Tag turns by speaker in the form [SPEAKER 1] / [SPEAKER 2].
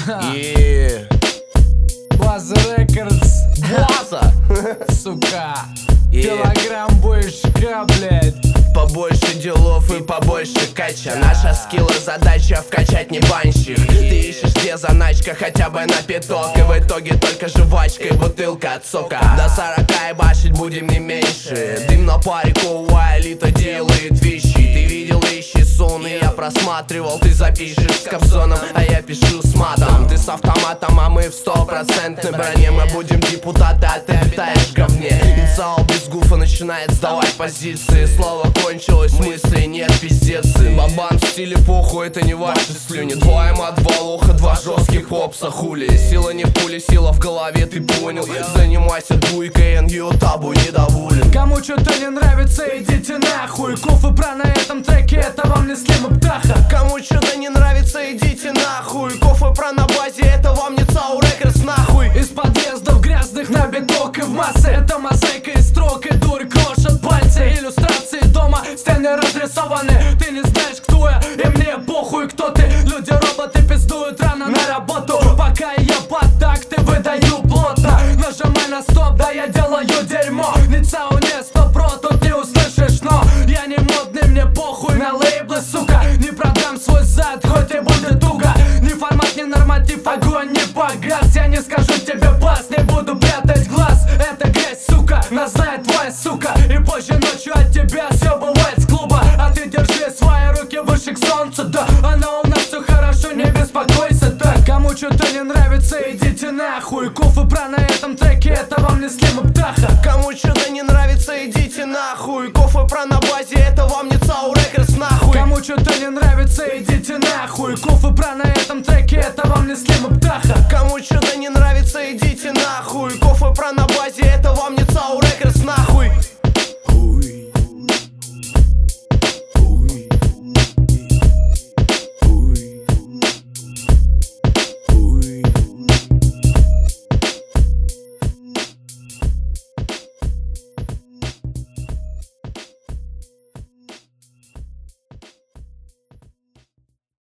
[SPEAKER 1] База Рекордс.
[SPEAKER 2] База!
[SPEAKER 1] Сука. Килограмм бычка, блядь.
[SPEAKER 2] Побольше делов и побольше кача. Наша скилла задача вкачать не банщик. Ты ищешь где заначка хотя бы на пяток, и в итоге только жвачка и бутылка от сока. До 40 и башить будем не меньше. Дым на паре, коуа, элита делает вещи. Ты видел вещи сон, и я просматривал. Ты запишешь с капсоном, а я пишу с матом. Ты с автоматом, а мы в 100% броне. Мы будем депутаты, а ты обитаешь в говне. Инсал без гуфа начинает сдавать позиции. Слово кончилось, мысли нет, пиздец. Бабан в стиле похуй, это не ваши слюни. Два эма, два лоха, два жестких хопса, хули. Сила не в пуле, сила в голове, ты понял. Занимайся двойкой, НГО табу недоволен.
[SPEAKER 1] Кому что-то не нравится, идите нахуй. Кофе про на этом треке, это вам не Слим и Птаха.
[SPEAKER 2] Кому что-то не нравится, идите нахуй. Кофе про на базе, это вам не ЦАУ Рекордс, нахуй.
[SPEAKER 1] Из подъездов грязных на биток и в массы. Это мозаика из строк, и дурь крошат пальцы. Иллюстрации дома, стены разрисованы. Ты не знаешь, кто я, и мне похуй, кто ты. Люди-роботы пиздуют рано на работу. Пока я под такты выдаю плотно. Нажимай на стоп, да я делаю дерьмо. Не ЦАУ, не 100%, тут не услышишь, но я не модный, мне похуй на лейблы, сука. Не продам свой зад, хоть и будет туго. Ни формат, ни норматив, огонь не погас. Я не скажу тебе бас, не буду прятать глаз. Это грязь, сука, нас знает твоя сука. И позже ночью от тебя все бывает с клуба. А ты держи свои руки выше к солнцу, да. Оно у нас все хорошо, не беспокойся так. Кому что-то не нравится, идите нахуй. Кофе про на этом треке, это вам не Слим и Птаха.
[SPEAKER 2] Кому что-то не нравится, идите нахуй. Кофе про на базе, это вам не ЦАУ Рекордс, нахуй.
[SPEAKER 1] Кому что-то не нравится, идите нахуй. Кофе про на этом треке, это вам не Слим и Птаха.
[SPEAKER 2] Кому что-то не нравится, идите нахуй. Кофе про на базе, это вам не ЦАУ Рекордс.